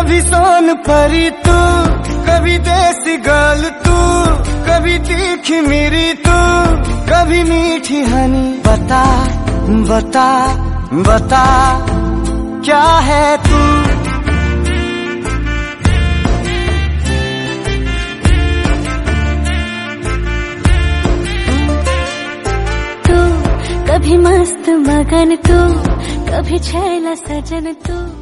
कभी सोन परी तू, कभी देसी गर्ल तू, कभी तीखी मेरी तू, कभी मीठी हनी। बता बता बता क्या है तू। कभी मस्त मगन तू, कभी छैला सजन तू।